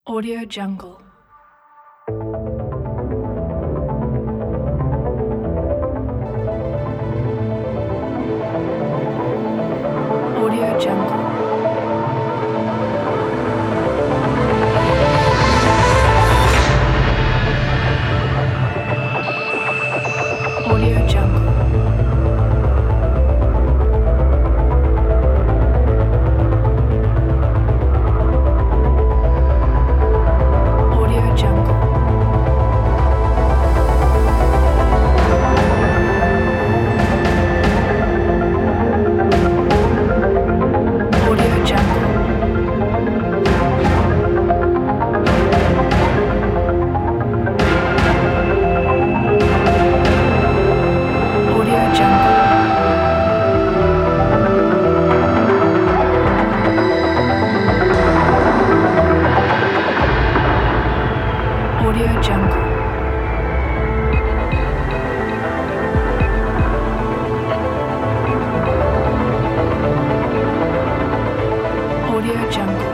Audio Jungle. Audio Jungle. Audio Jungle. Audio Jungle. Audio Jungle. Audio Jungle. Audio Jungle. Audio Jungle.